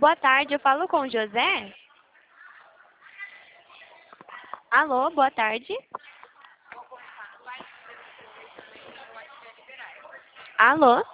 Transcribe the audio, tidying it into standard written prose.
Boa tarde, eu falo com o José? Alô, boa tarde. Alô?